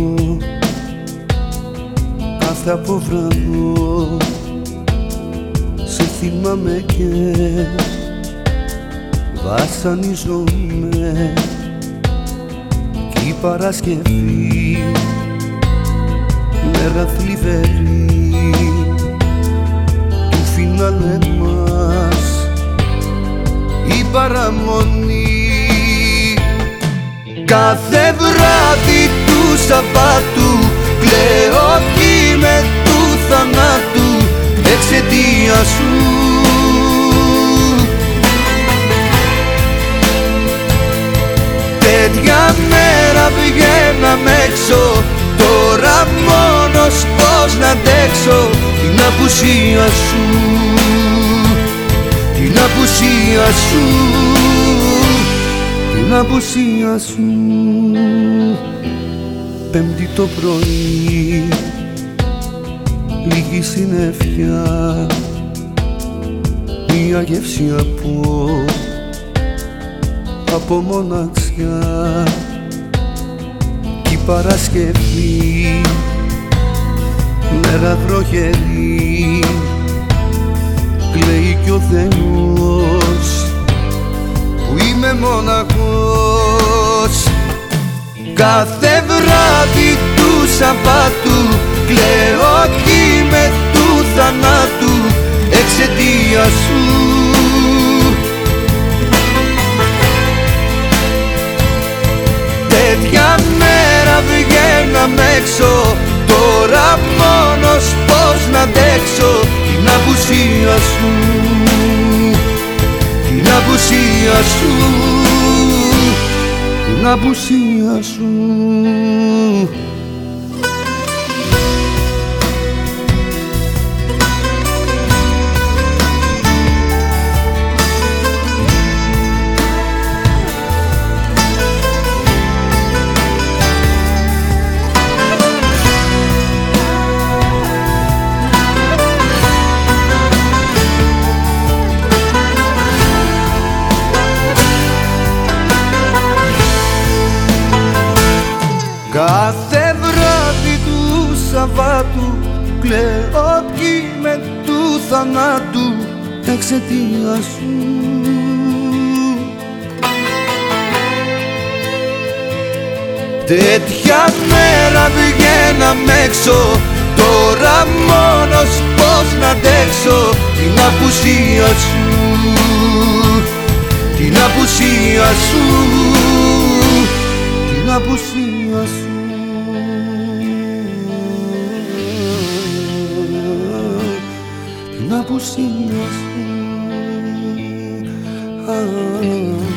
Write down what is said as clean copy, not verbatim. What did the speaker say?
κάθε από βράδυ σε θυμάμαι και βασανίζομαι κι η Παρασκευή μέρα θλιβερή του φινάλε μας η παραμονή. Κάθε βράδυ του Σαββάτου κλαίω κι με του θανάτου εξαιτίας σου. Τέτοια μέρα βγαίναμε έξω, τώρα μόνος πώς να αντέξω την απουσία σου, την απουσία σου, την απουσία σου. Πέμπτη το πρωί, λίγη συννεφιά, μια γεύση από μοναξιά κι η Παρασκευή μέρα βροχερή κλαίει κι ο Θεός που είμαι μοναχός. Κάθε βράδυ του Σαββάτου κλαίω κι με του θανάτου εξαιτίας σου. Τέτοια μέρα βγαίναμε έξω, τώρα μόνος πώς να αντέξω την απουσία σου, την απουσία σου, την απουσία σου. Κάθε βράδυ του Σαββάτου κλαίω κι με του θανάτου εξαιτίας σου. Τέτοια μέρα βγαίναμε έξω, τώρα μόνος πώς να αντέξω την απουσία σου, την απουσία σου, την απουσία σου. Την απουσία σου.